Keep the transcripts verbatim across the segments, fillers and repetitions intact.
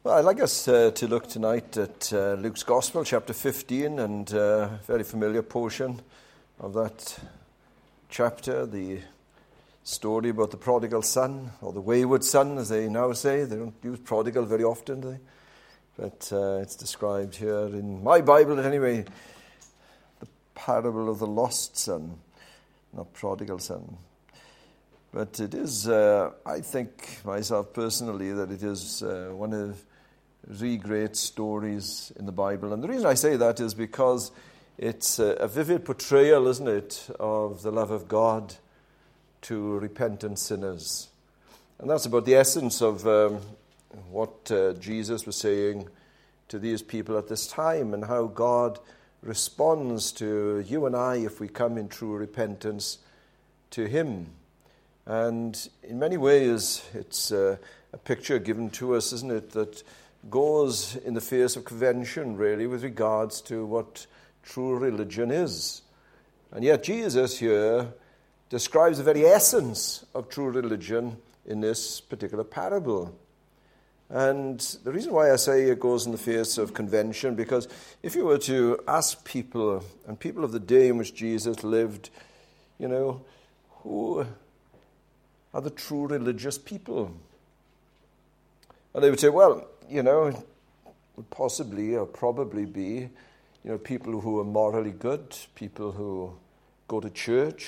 Well, I'd like us uh, to look tonight at uh, Luke's Gospel, chapter fifteen, and a uh, very familiar portion of that chapter, the story about the prodigal son, or the wayward son, as they now say. They don't use prodigal very often, do they? But uh, it's described here in my Bible, at any rate, the parable of the lost son, not prodigal son. But it is, uh, I think myself personally, that it is uh, one of the great stories in the Bible. And the reason I say that is because it's a, a vivid portrayal, isn't it, of the love of God to repentant sinners. And that's about the essence of um, what uh, Jesus was saying to these people at this time, and how God responds to you and I if we come in true repentance to Him. And in many ways, it's uh, a picture given to us, isn't it, that goes in the face of convention, really, with regards to what true religion is. And yet Jesus here describes the very essence of true religion in this particular parable. And the reason why I say it goes in the face of convention, because if you were to ask people, and people of the day in which Jesus lived, you know, who are the true religious people? And they would say, well, you know, it would possibly or probably be, you know, people who are morally good, people who go to church,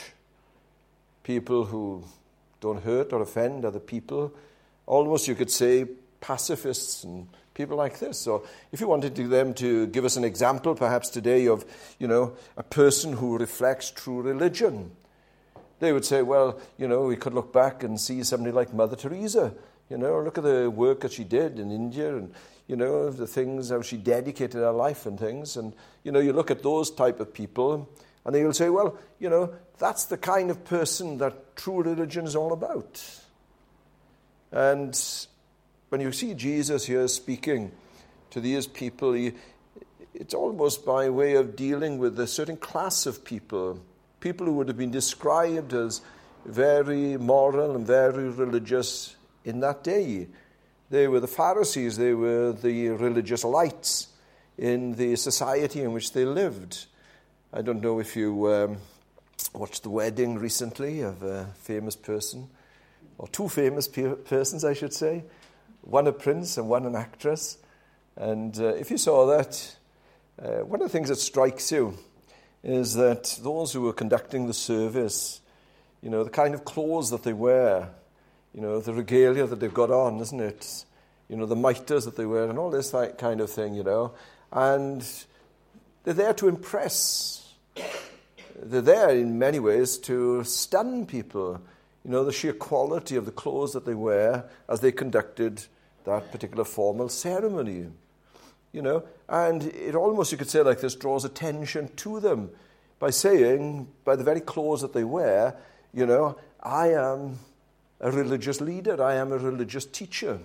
people who don't hurt or offend other people, almost you could say pacifists and people like this. So if you wanted to, them to give us an example perhaps today of, you know, a person who reflects true religion, they would say, well, you know, we could look back and see somebody like Mother Teresa. You know, look at the work that she did in India, and, you know, the things, how she dedicated her life and things. And, you know, you look at those type of people, and they will say, well, you know, that's the kind of person that true religion is all about. And when you see Jesus here speaking to these people, he, it's almost by way of dealing with a certain class of people, people who would have been described as very moral and very religious in that day. They were the Pharisees, they were the religious elites in the society in which they lived. I don't know if you um, watched the wedding recently of a famous person, or two famous pe- persons, I should say, one a prince and one an actress. And uh, if you saw that, uh, one of the things that strikes you is that those who were conducting the service, you know, the kind of clothes that they wear, you know, the regalia that they've got on, isn't it? You know, the mitres that they wear and all this that kind of thing, you know. And they're there to impress. They're there in many ways to stun people. You know, the sheer quality of the clothes that they wear as they conducted that particular formal ceremony. You know, and it almost, you could say like this, draws attention to them by saying, by the very clothes that they wear, you know, I am a religious leader, I am a religious teacher.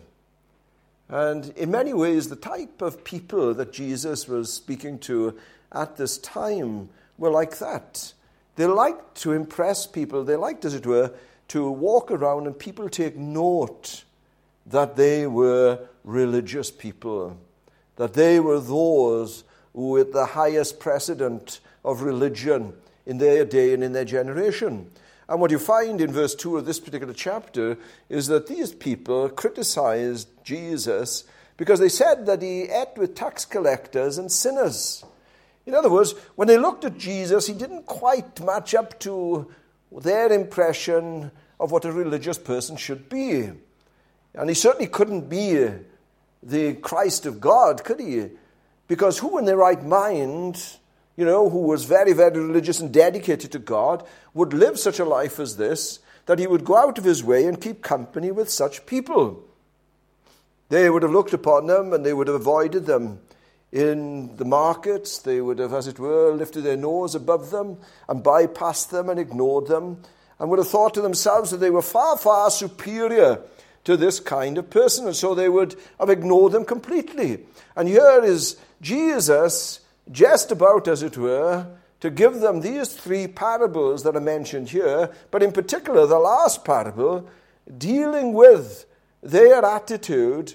And in many ways, the type of people that Jesus was speaking to at this time were like that. They liked to impress people. They liked, as it were, to walk around and people take note that they were religious people, that they were those who were at the highest precedent of religion in their day and in their generation. And what you find in verse two of this particular chapter is that these people criticized Jesus because they said that he ate with tax collectors and sinners. In other words, when they looked at Jesus, he didn't quite match up to their impression of what a religious person should be. And he certainly couldn't be the Christ of God, could he? Because who in their right mind, you know, who was very, very religious and dedicated to God, would live such a life as this, that he would go out of his way and keep company with such people? They would have looked upon them and they would have avoided them in the markets. They would have, as it were, lifted their nose above them and bypassed them and ignored them, and would have thought to themselves that they were far, far superior to this kind of person, and so they would have ignored them completely. And here is Jesus, just about, as it were, to give them these three parables that are mentioned here, but in particular the last parable, dealing with their attitude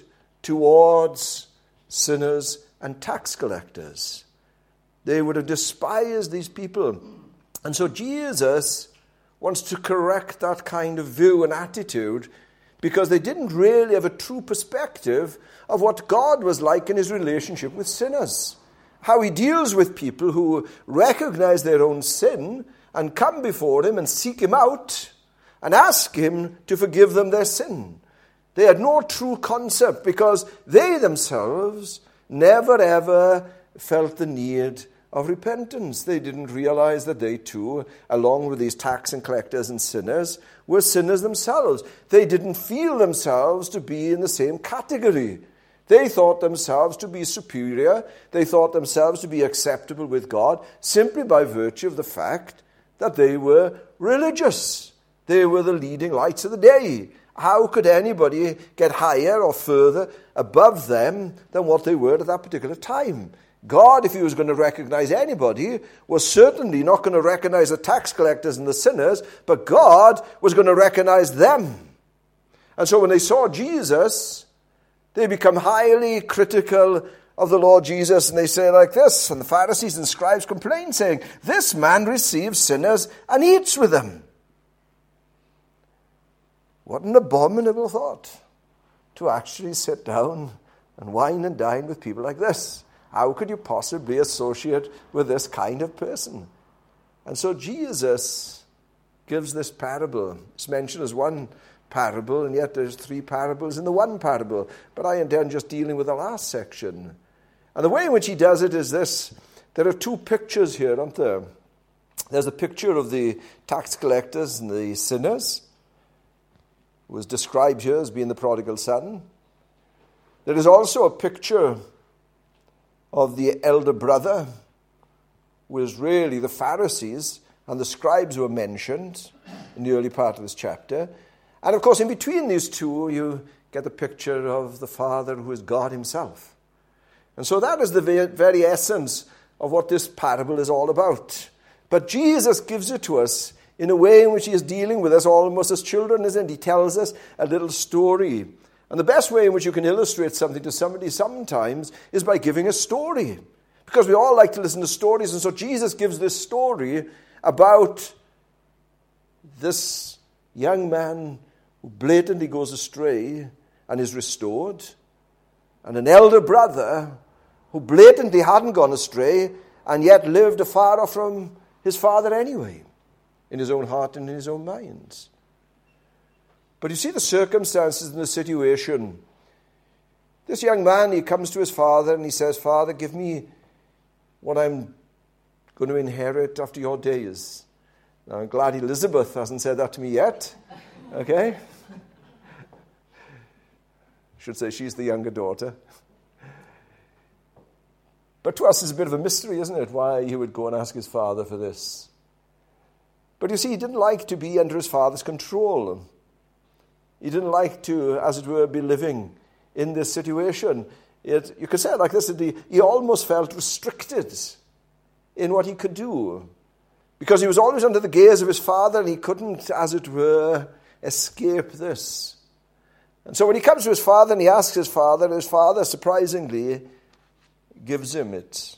towards sinners and tax collectors. They would have despised these people. And so Jesus wants to correct that kind of view and attitude, because they didn't really have a true perspective of what God was like in his relationship with sinners. How he deals with people who recognize their own sin and come before him and seek him out and ask him to forgive them their sin. They had no true concept, because they themselves never ever felt the need of repentance. They didn't realize that they too, along with these tax and collectors and sinners, were sinners themselves. They didn't feel themselves to be in the same category. They thought themselves to be superior. They thought themselves to be acceptable with God simply by virtue of the fact that they were religious. They were the leading lights of the day. How could anybody get higher or further above them than what they were at that particular time? God, if he was going to recognize anybody, was certainly not going to recognize the tax collectors and the sinners, but God was going to recognize them. And so when they saw Jesus, they become highly critical of the Lord Jesus, and they say like this, and the Pharisees and scribes complain, saying, "This man receives sinners and eats with them." What an abominable thought, to actually sit down and wine and dine with people like this. How could you possibly associate with this kind of person? And so Jesus gives this parable. It's mentioned as one parable, and yet there's three parables in the one parable. But I intend just dealing with the last section. And the way in which he does it is this. There are two pictures here, aren't there? There's a picture of the tax collectors and the sinners, who was described here as being the prodigal son. There is also a picture of the elder brother, who is really the Pharisees and the scribes who are mentioned in the early part of this chapter. And of course, in between these two, you get the picture of the Father, who is God himself. And so that is the very essence of what this parable is all about. But Jesus gives it to us in a way in which he is dealing with us almost as children, isn't it? He tells us a little story. And the best way in which you can illustrate something to somebody sometimes is by giving a story. Because we all like to listen to stories, and so Jesus gives this story about this young man who blatantly goes astray and is restored, and an elder brother who blatantly hadn't gone astray and yet lived afar off from his father anyway, in his own heart and in his own mind. But you see the circumstances and the situation. This young man, he comes to his father and he says, "Father, give me what I'm going to inherit after your days." Now, I'm glad Elizabeth hasn't said that to me yet. Okay? Should say she's the younger daughter. But to us it's a bit of a mystery, isn't it, why he would go and ask his father for this. But you see, he didn't like to be under his father's control. He didn't like to, as it were, be living in this situation. It, you could say it like this, that he, he almost felt restricted in what he could do, because he was always under the gaze of his father, and he couldn't, as it were, escape this. And so when he comes to his father and he asks his father, his father, surprisingly, gives him it.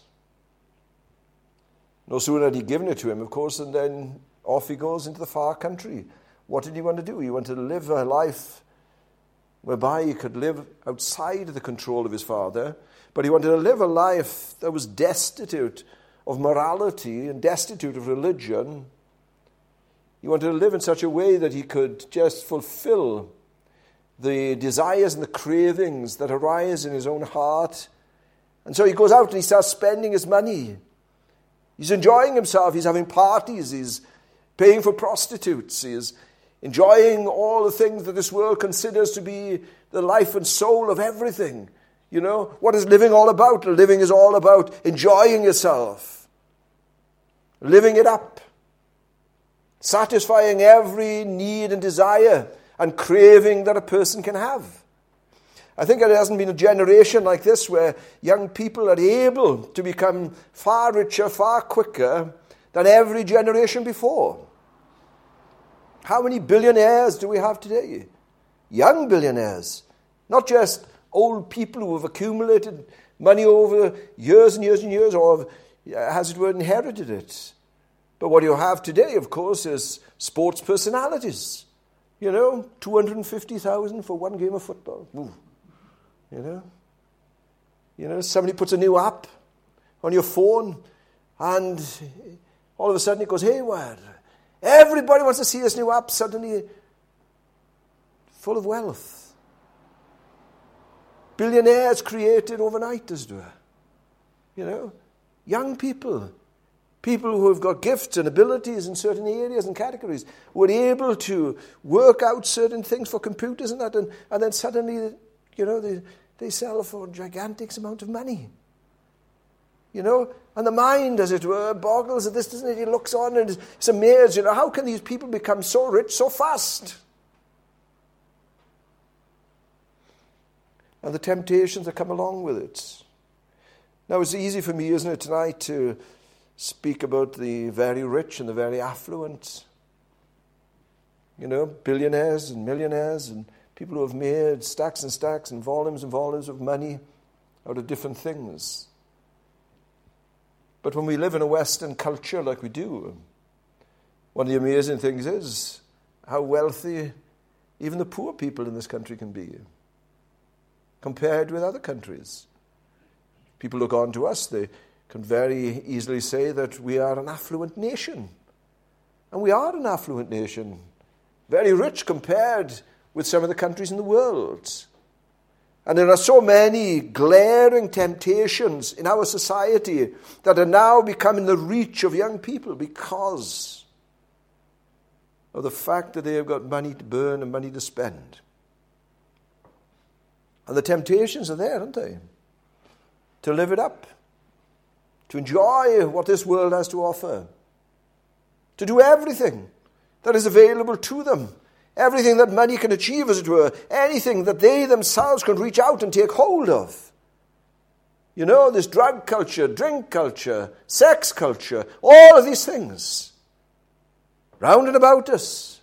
No sooner had he given it to him, of course, and then off he goes into the far country. What did he want to do? He wanted to live a life whereby he could live outside the control of his father, but he wanted to live a life that was destitute of morality and destitute of religion. He wanted to live in such a way that he could just fulfill the desires and the cravings that arise in his own heart. And so he goes out and he starts spending his money. He's enjoying himself. He's having parties. He's paying for prostitutes. He's enjoying all the things that this world considers to be the life and soul of everything. You know, what is living all about? Living is all about enjoying yourself, living it up, satisfying every need and desire and craving that a person can have. I think there hasn't been a generation like this where young people are able to become far richer, far quicker than every generation before. How many billionaires do we have today? Young billionaires. Not just old people who have accumulated money over years and years and years, or have, as it were, inherited it. But what you have today, of course, is sports personalities. You know, two hundred fifty thousand for one game of football. Ooh. You know? You know, somebody puts a new app on your phone, and all of a sudden it goes haywire. Everybody wants to see this new app, suddenly full of wealth. Billionaires created overnight, as it were. You know, young people, people who have got gifts and abilities in certain areas and categories, were able to work out certain things for computers and that, and, and then suddenly, you know, they, they sell for a gigantic amount of money. You know, and the mind, as it were, boggles at this, doesn't it? He looks on and is amazed. You know, how can these people become so rich so fast? And the temptations that come along with it. Now, it's easy for me, isn't it, tonight to speak about the very rich and the very affluent. You know, billionaires and millionaires and people who have made stacks and stacks and volumes and volumes of money out of different things. But when we live in a Western culture like we do, one of the amazing things is how wealthy even the poor people in this country can be compared with other countries. People look on to us, they can very easily say that we are an affluent nation. And we are an affluent nation, very rich compared with some of the countries in the world. And there are so many glaring temptations in our society that are now becoming the reach of young people because of the fact that they have got money to burn and money to spend. And the temptations are there, aren't they? To live it up, to enjoy what this world has to offer, to do everything that is available to them. Everything that money can achieve, as it were. Anything that they themselves can reach out and take hold of. You know, this drug culture, drink culture, sex culture, all of these things. Round and about us.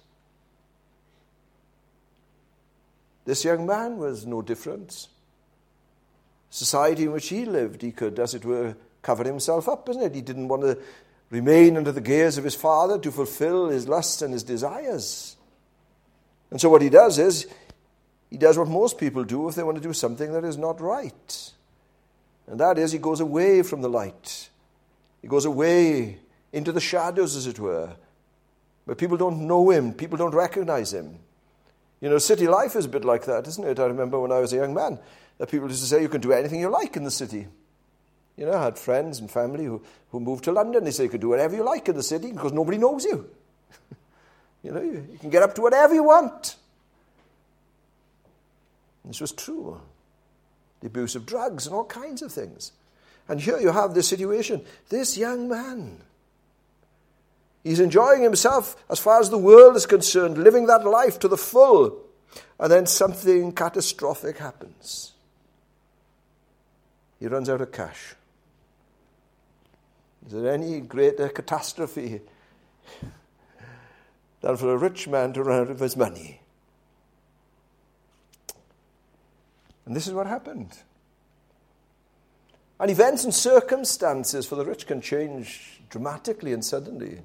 This young man was no different. Society in which he lived, he could, as it were, cover himself up, isn't it? He didn't want to remain under the gaze of his father to fulfill his lusts and his desires. And so what he does is, he does what most people do if they want to do something that is not right. And that is, he goes away from the light. He goes away into the shadows, as it were. But people don't know him. People don't recognize him. You know, city life is a bit like that, isn't it? I remember when I was a young man, that people used to say, you can do anything you like in the city. You know, I had friends and family who, who moved to London. They say you can do whatever you like in the city because nobody knows you. You know, you, you can get up to whatever you want. And this was true. The abuse of drugs and all kinds of things. And here you have this situation. This young man, he's enjoying himself as far as the world is concerned, living that life to the full. And then something catastrophic happens. He runs out of cash. Is there any greater catastrophe than for a rich man to run out of his money? And this is what happened. And events and circumstances for the rich can change dramatically and suddenly.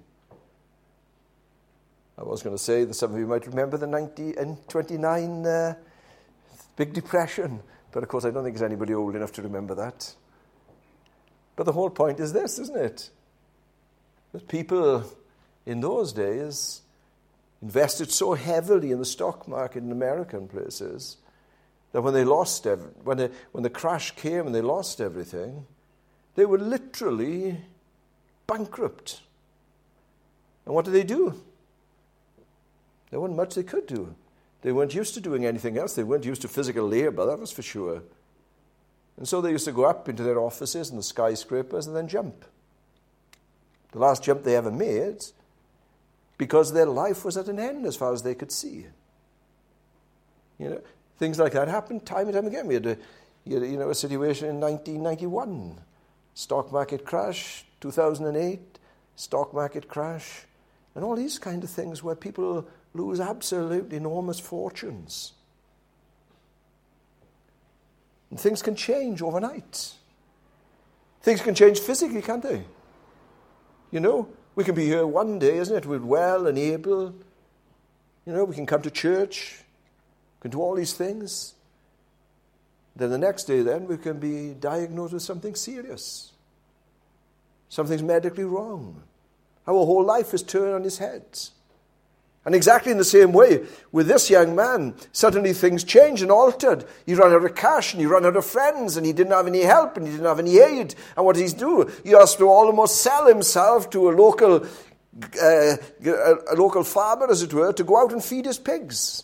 I was going to say that some of you might remember the nineteen twenty-nine uh, Big Depression, but of course I don't think there's anybody old enough to remember that. But the whole point is this, isn't it? That people in those days invested so heavily in the stock market in American places that when they lost every, when they, when the crash came and they lost everything, they were literally bankrupt. And what did they do? There wasn't much they could do. They weren't used to doing anything else. They weren't used to physical labor, that was for sure. And so they used to go up into their offices and the skyscrapers and then jump. The last jump they ever made, because their life was at an end as far as they could see. You know, things like that happened time and time again. We had a, you know, a situation in nineteen ninety-one. Stock market crash, two thousand eight, stock market crash, and all these kind of things where people lose absolutely enormous fortunes. And things can change overnight. Things can change physically, can't they? You know, we can be here one day, isn't it? We're well and able. You know, we can come to church. We can do all these things. Then the next day, then, we can be diagnosed with something serious. Something's medically wrong. Our whole life is turned on his head. And exactly in the same way, with this young man, suddenly things changed and altered. He ran out of cash, and he ran out of friends, and he didn't have any help, and he didn't have any aid. And what did he do? He has to almost sell himself to a local, uh, a local farmer, as it were, to go out and feed his pigs.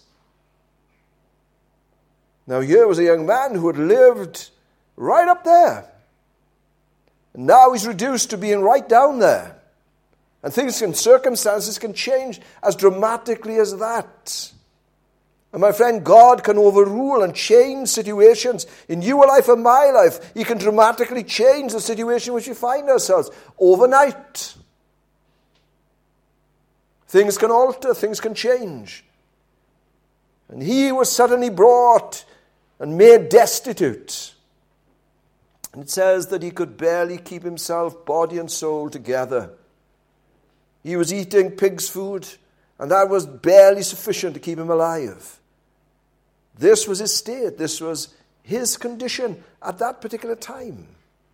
Now here was a young man who had lived right up there. And now he's reduced to being right down there. And things and circumstances can change as dramatically as that. And my friend, God can overrule and change situations in your life and my life. He can dramatically change the situation in which we find ourselves overnight. Things can alter, things can change. And he was suddenly brought and made destitute. And it says that he could barely keep himself, body and soul, together. He was eating pig's food, and that was barely sufficient to keep him alive. This was his state. This was his condition at that particular time.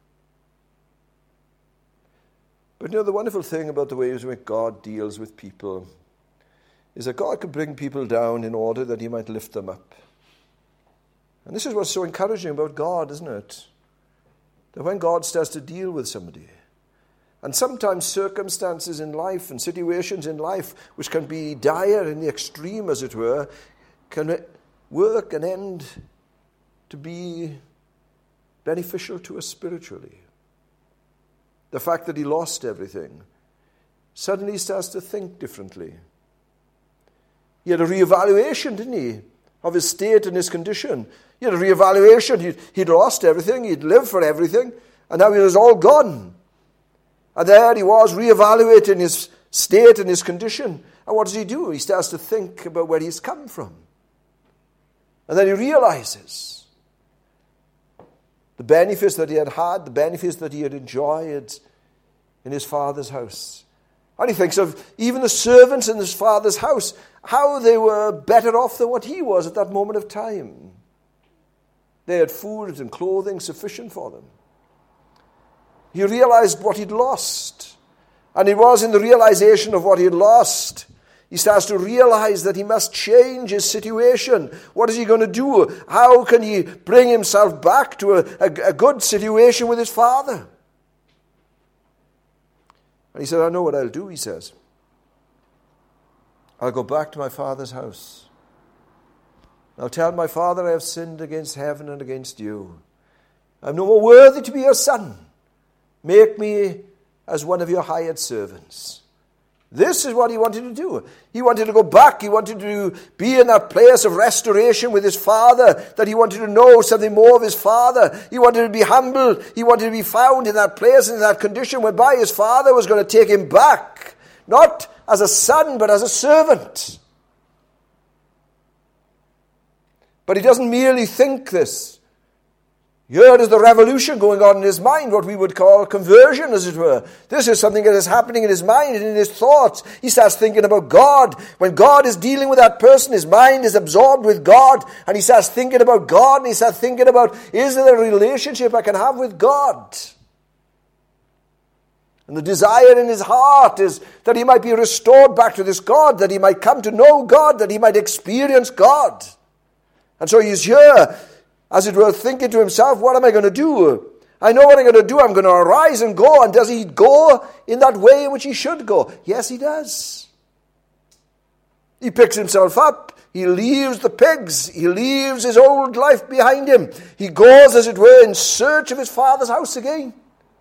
But you know, the wonderful thing about the ways in which God deals with people is that God can bring people down in order that he might lift them up. And this is what's so encouraging about God, isn't it? That when God starts to deal with somebody, and sometimes circumstances in life and situations in life which can be dire in the extreme, as it were, can work and end to be beneficial to us spiritually. The fact that he lost everything, suddenly he starts to think differently. He had a reevaluation, didn't he, of his state and his condition. He had a reevaluation. He'd, he'd lost everything. He'd lived for everything. And now it was all gone. And there he was, reevaluating his state and his condition. And what does he do? He starts to think about where he's come from. And then he realizes the benefits that he had had, the benefits that he had enjoyed in his father's house. And he thinks of even the servants in his father's house, how they were better off than what he was at that moment of time. They had food and clothing sufficient for them. He realized what he'd lost. And it was in the realization of what he had lost, he starts to realize that he must change his situation. What is he going to do? How can he bring himself back to a, a, a good situation with his father? And he said, I know what I'll do, he says. I'll go back to my father's house. I'll tell my father I have sinned against heaven and against you. I'm no more worthy to be your son. Make me as one of your hired servants. This is what he wanted to do. He wanted to go back. He wanted to be in that place of restoration with his father, that he wanted to know something more of his father. He wanted to be humble. He wanted to be found in that place, in that condition whereby his father was going to take him back, not as a son, but as a servant. But he doesn't merely think this. Here is the revolution going on in his mind, what we would call conversion, as it were. This is something that is happening in his mind and in his thoughts. He starts thinking about God. When God is dealing with that person, his mind is absorbed with God, and he starts thinking about God, and he starts thinking about, is there a relationship I can have with God? And the desire in his heart is that he might be restored back to this God, that he might come to know God, that he might experience God. And so he's here, as it were, thinking to himself, what am I going to do? I know what I'm going to do. I'm going to arise and go. And does he go in that way in which he should go? Yes, he does. He picks himself up. He leaves the pigs. He leaves his old life behind him. He goes, as it were, in search of his father's house again.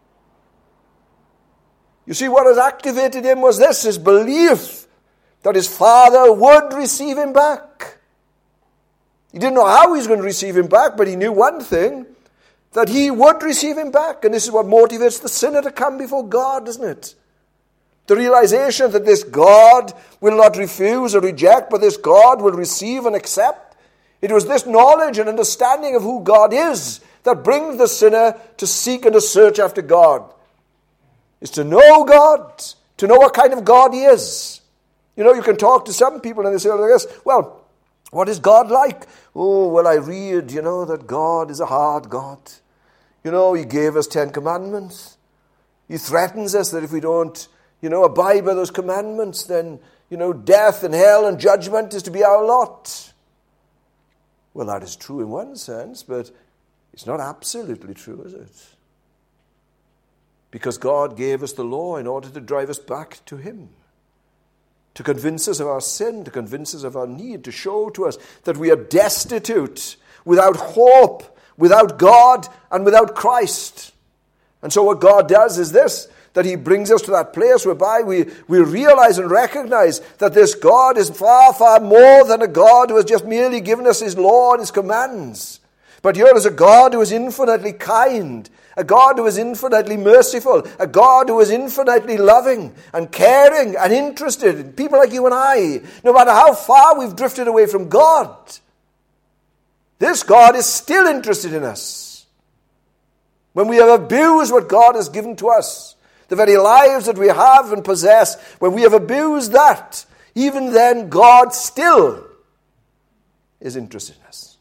You see, what has activated him was this, his belief that his father would receive him back. He didn't know how he was going to receive him back, but he knew one thing, that he would receive him back. And this is what motivates the sinner to come before God, isn't it? The realization that this God will not refuse or reject, but this God will receive and accept. It was this knowledge and understanding of who God is that brings the sinner to seek and to search after God. It's to know God, to know what kind of God he is. You know, you can talk to some people and they say like this, well, what is God like? Oh, well, I read, you know, that God is a hard God. You know, he gave us Ten Commandments. He threatens us that if we don't, you know, abide by those commandments, then, you know, death and hell and judgment is to be our lot. Well, that is true in one sense, but it's not absolutely true, is it? Because God gave us the law in order to drive us back to him, to convince us of our sin, to convince us of our need, to show to us that we are destitute, without hope, without God, and without Christ. And so what God does is this, that he brings us to that place whereby we, we realize and recognize that this God is far, far more than a God who has just merely given us his law and his commands. But here is a God who is infinitely kind, a God who is infinitely merciful, a God who is infinitely loving and caring and interested in people like you and I, no matter how far we've drifted away from God. This God is still interested in us. When we have abused what God has given to us, the very lives that we have and possess, when we have abused that, even then God still is interested in us.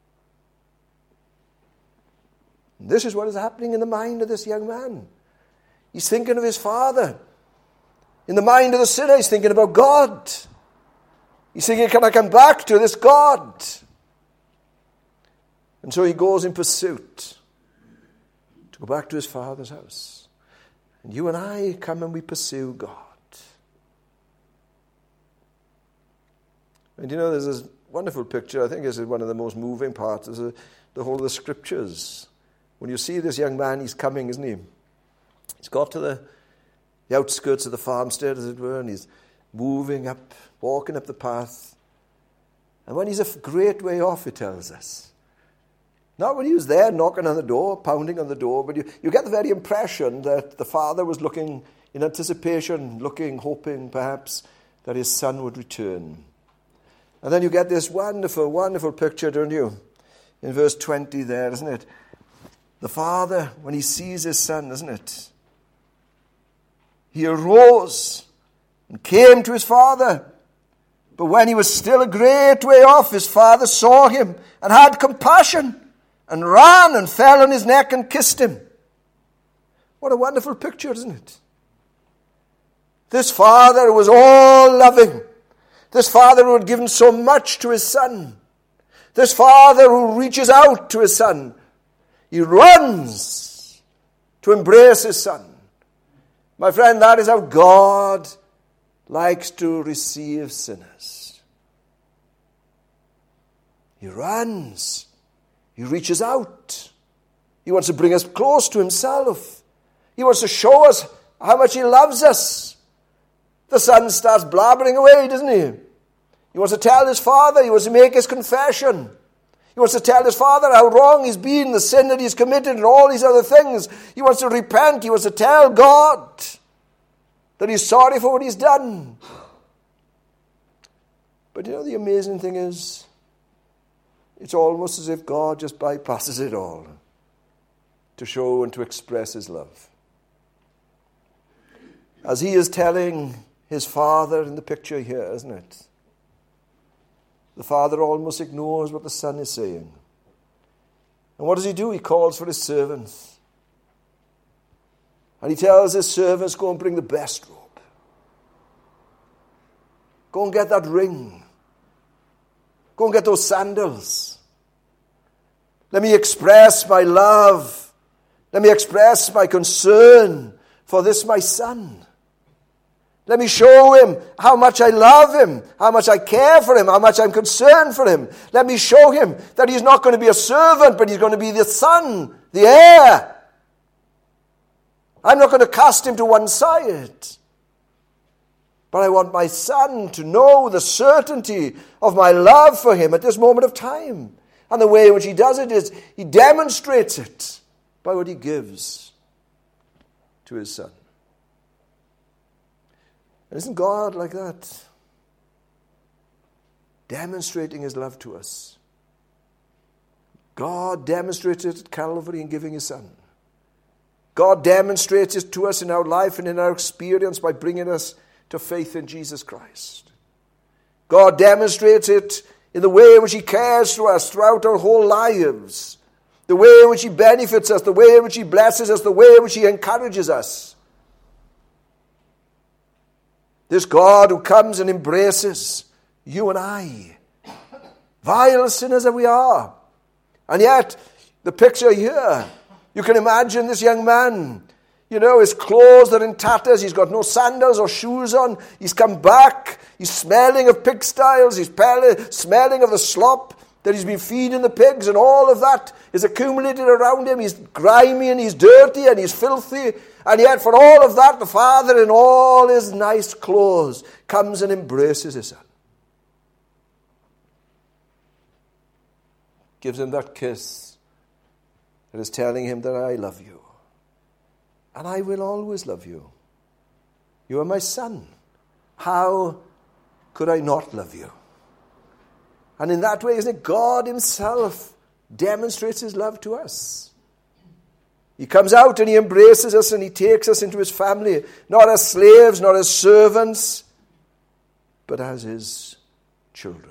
And this is what is happening in the mind of this young man. He's thinking of his father. In the mind of the sinner, he's thinking about God. He's thinking, can I come back to this God? And so he goes in pursuit to go back to his father's house. And you and I come and we pursue God. And you know, there's this wonderful picture, I think this is one of the most moving parts, is the whole of the scriptures. When you see this young man, he's coming, isn't he? He's got to the, the outskirts of the farmstead, as it were, and he's moving up, walking up the path. And when he's a great way off, it tells us, not when he was there knocking on the door, pounding on the door, but you, you get the very impression that the father was looking in anticipation, looking, hoping perhaps that his son would return. And then you get this wonderful, wonderful picture, don't you? In verse twenty there, isn't it? The father, when he sees his son, isn't it? He arose and came to his father. But when he was still a great way off, his father saw him and had compassion and ran and fell on his neck and kissed him. What a wonderful picture, isn't it? This father was all loving. This father who had given so much to his son. This father who reaches out to his son. He runs to embrace his son. My friend, that is how God likes to receive sinners. He runs. He reaches out. He wants to bring us close to himself. He wants to show us how much he loves us. The son starts blabbering away, doesn't he? He wants to tell his father. He wants to make his confession. He wants to tell his father how wrong he's been, the sin that he's committed, and all these other things. He wants to repent. He wants to tell God that he's sorry for what he's done. But you know, the amazing thing is, it's almost as if God just bypasses it all to show and to express his love. As he is telling his father in the picture here, isn't it? The father almost ignores what the son is saying. And what does he do? He calls for his servants. And he tells his servants, go and bring the best robe. Go and get that ring. Go and get those sandals. Let me express my love. Let me express my concern for this my son. Let me show him how much I love him, how much I care for him, how much I'm concerned for him. Let me show him that he's not going to be a servant, but he's going to be the son, the heir. I'm not going to cast him to one side. But I want my son to know the certainty of my love for him at this moment of time. And the way in which he does it is he demonstrates it by what he gives to his son. And isn't God like that? Demonstrating his love to us God demonstrated it at Calvary in giving his Son. God demonstrates it to us in our life and in our experience by bringing us to faith in Jesus Christ. God demonstrates it in the way in which he cares for us throughout our whole lives, the way in which he benefits us, the way in which he blesses us, the way in which he encourages us. This God who comes and embraces you and I, vile sinners that we are. And yet, the picture here, you can imagine this young man, you know, his clothes are in tatters, he's got no sandals or shoes on, he's come back, he's smelling of pigsties, he's smelling of the slop that he's been feeding the pigs, and all of that is accumulated around him. He's grimy and he's dirty and he's filthy, and yet for all of that, the Father in all his nice clothes comes and embraces his Son. Gives him that kiss that is telling him that I love you. And I will always love you. You are my son. How could I not love you? And in that way, isn't it, God himself demonstrates his love to us. He comes out and he embraces us and he takes us into his family, not as slaves, not as servants, but as his children.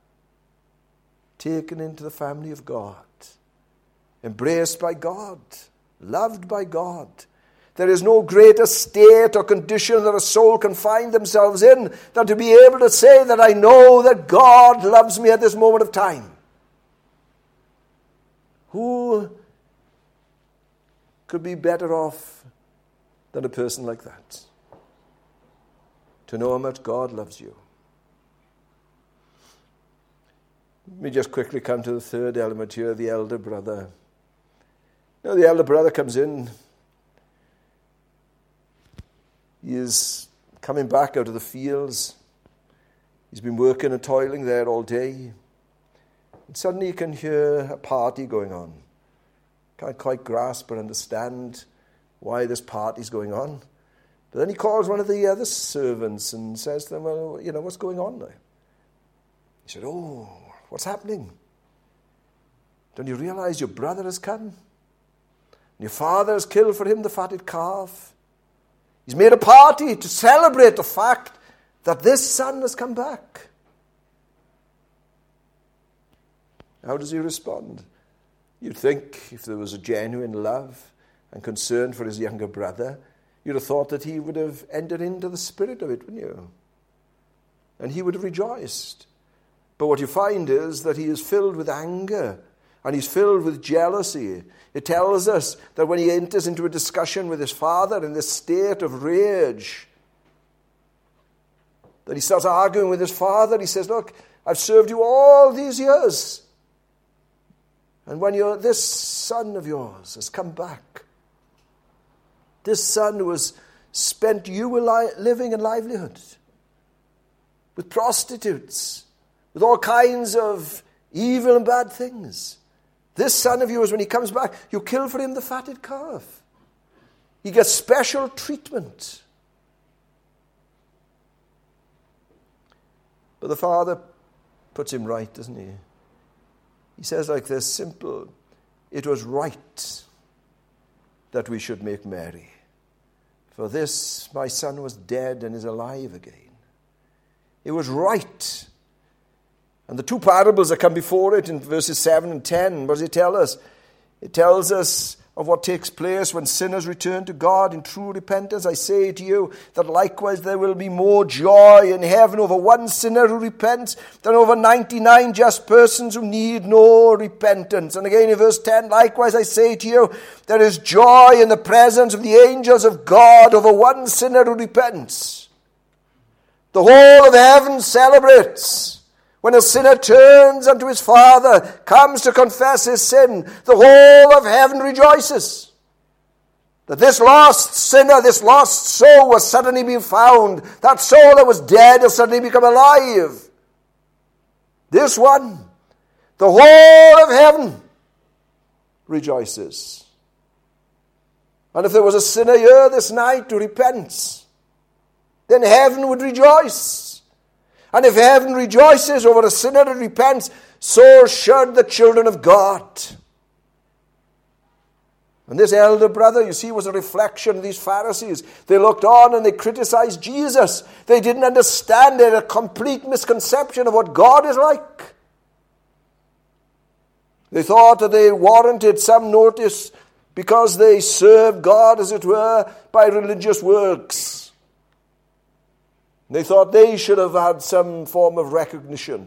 Taken into the family of God, embraced by God, loved by God. There is no greater state or condition that a soul can find themselves in than to be able to say that I know that God loves me at this moment of time. Who could be better off than a person like that? To know how much God loves you. Let me just quickly come to the third element here, the elder brother. You know, the elder brother comes in. He is coming back out of the fields. He's been working and toiling there all day. And suddenly you can hear a party going on. Can't quite grasp or understand why this party's going on. But then he calls one of the other servants and says to them, well, you know, what's going on now? He said, oh, what's happening? Don't you realize your brother has come? And your father has killed for him the fatted calf. He's made a party to celebrate the fact that this son has come back. How does he respond? You'd think if there was a genuine love and concern for his younger brother, you'd have thought that he would have entered into the spirit of it, wouldn't you? And he would have rejoiced. But what you find is that he is filled with anger and he's filled with jealousy. It tells us that when he enters into a discussion with his father in this state of rage, that he starts arguing with his father. He says, look, I've served you all these years. And when you're, this son of yours has come back, this son who has spent you living in livelihood with prostitutes, with all kinds of evil and bad things. This son of yours, when he comes back, you kill for him the fatted calf. He gets special treatment. But the father puts him right, doesn't he? He says like this, simple, it was right that we should make merry. For this, my son was dead and is alive again. It was right. And the two parables that come before it in verses seven and ten, what does it tell us? It tells us of what takes place when sinners return to God in true repentance. I say to you that likewise there will be more joy in heaven over one sinner who repents than over ninety-nine just persons who need no repentance. And again in verse ten, likewise I say to you, there is joy in the presence of the angels of God over one sinner who repents. The whole of heaven celebrates when a sinner turns unto his Father, comes to confess his sin. The whole of heaven rejoices that this lost sinner, this lost soul was suddenly being found. That soul that was dead has suddenly become alive. This one, the whole of heaven rejoices. And if there was a sinner here this night who repents, then heaven would rejoice. And if heaven rejoices over a sinner that repents, so should the children of God. And this elder brother, you see, was a reflection of these Pharisees. They looked on and they criticized Jesus. They didn't understand. They had a complete misconception of what God is like. They thought that they warranted some notice because they served God, as it were, by religious works. They thought they should have had some form of recognition.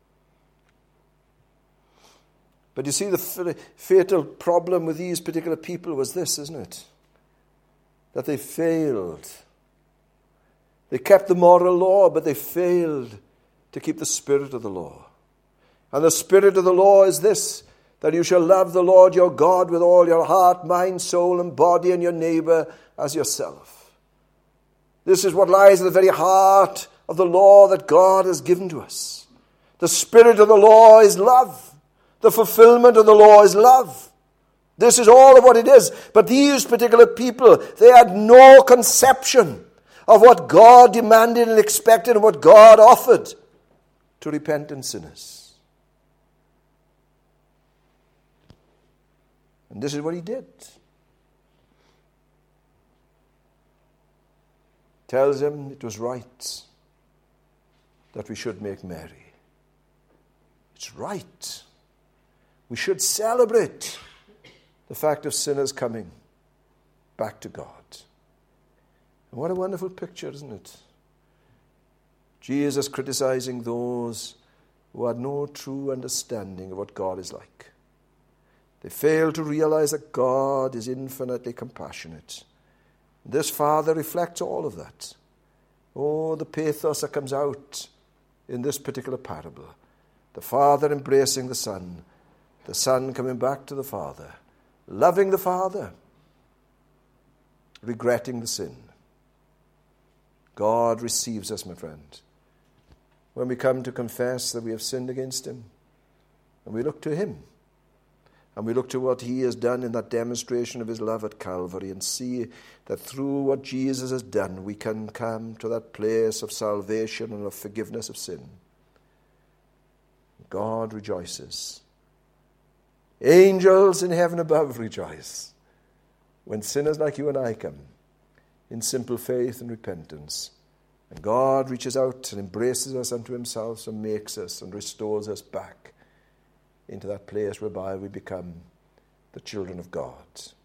But you see, the fatal problem with these particular people was this, isn't it? That they failed. They kept the moral law, but they failed to keep the spirit of the law. And the spirit of the law is this, that you shall love the Lord your God with all your heart, mind, soul, and body, and your neighbor as yourself. This is what lies at the very heart of the law that God has given to us. The spirit of the law is love. The fulfillment of the law is love. This is all of what it is. But these particular people, they had no conception of what God demanded and expected and what God offered to repentant sinners. And this is what he did. Tells him it was right that we should make merry. It's right. We should celebrate the fact of sinners coming back to God. And what a wonderful picture, isn't it? Jesus criticizing those who had no true understanding of what God is like. They fail to realize that God is infinitely compassionate. This Father reflects all of that. Oh, the pathos that comes out in this particular parable. The Father embracing the Son. The Son coming back to the Father, loving the Father, regretting the sin. God receives us, my friend, when we come to confess that we have sinned against him. And we look to him. And we look to what he has done in that demonstration of his love at Calvary and see that through what Jesus has done, we can come to that place of salvation and of forgiveness of sin. God rejoices. Angels in heaven above rejoice when sinners like you and I come in simple faith and repentance. And God reaches out and embraces us unto himself and makes us and restores us back into that place whereby we become the children of God.